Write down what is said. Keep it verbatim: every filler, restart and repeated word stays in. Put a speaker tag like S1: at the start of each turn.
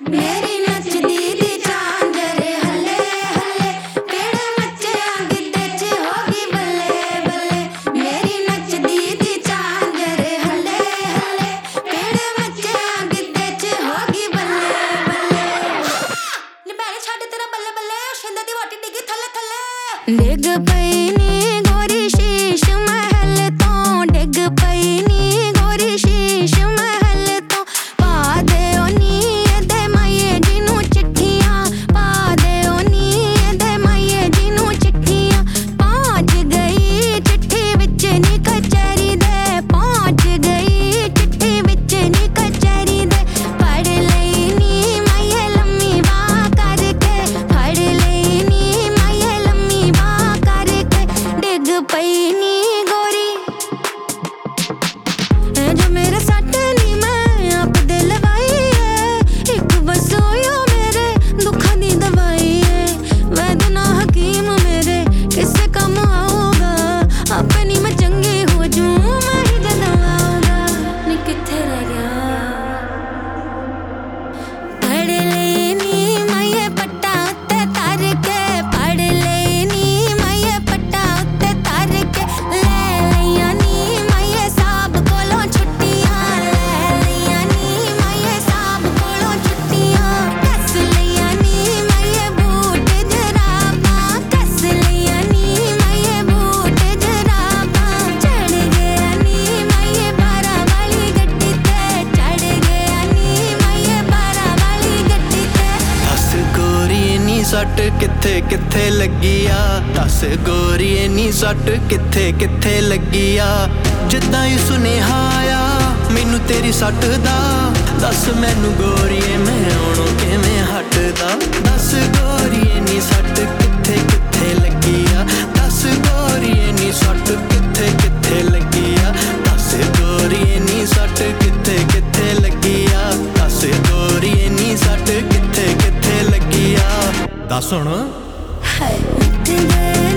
S1: मेरी नचदी दी झांजर हल्ले हल्ले केड़े मच्चिया गिद्दे च होगी बल्ले बल्ले मेरी नचदी दी झांजर हल्ले हल्ले केड़े मच्चिया गिद्दे च होगी बल्ले बल्ले नी भैणे छड्ड तेरा बल्ले बल्ले शिंदे दी वाटी डिगी थल्ले थल्ले डिग पई नी गोरी शीश महल तो डिग पई नी गोरी शीश महल तो पा दे ओ नी दे माये जिनू चिट्ठियां पा दे ओ नी दे माये जिनू चिट्ठियां पहुंच गई चिट्ठी विच नी कचहरी दे पहुंच गई चिट्ठी विच नी कचहरी दे पढ़ लई नी माये लम्मी बाह करके पढ़ लई नी माये लम्मी बाह करके डिग पई नी गोरी जो मेरे सट नी मैं आप दे लवाई है एक बसोयो मेरे दुखां दी दवाई है वैद ना हकीम मेरे किसे काम आऊगा अपनी मैं चंगी हो जूं मैं ही जदाऊंगा नी किथे रह गया पढ़ ले नी माये पट्टा उत्ते तर के पढ़ ले नी माये पट्टा उत्ते तर के ले लिया नी माये साहब कोलों छुट्टियां ले लिया नी माये साहब कोलों छुट्टियां कस लिया नी माये बूट जराबां कस लिया नी माये बूट जराबां चढ़ गया नी माये बारा वाली गड्डी ते चढ़ गया नी माये बारा वाली गड्डी ते
S2: दस गोरी नी सट किथे किथे लगी आ दस गोरी नी सट किथे किथे लगी आ जिद्दां ही सुनेहा आया मैनू तेरी सट दा दस मैनू गोरीए मैं आउणों किवें हटदा दस गोरीए नी सट किथे किथे लगी आ दस गोरीए नी सट किथे किथे लगी आ दस गोरीए नी सट किथे किथे लगी आ दस गोरीए नी सट किथे किथे लगी आ दस हुण
S1: हाय मिट गए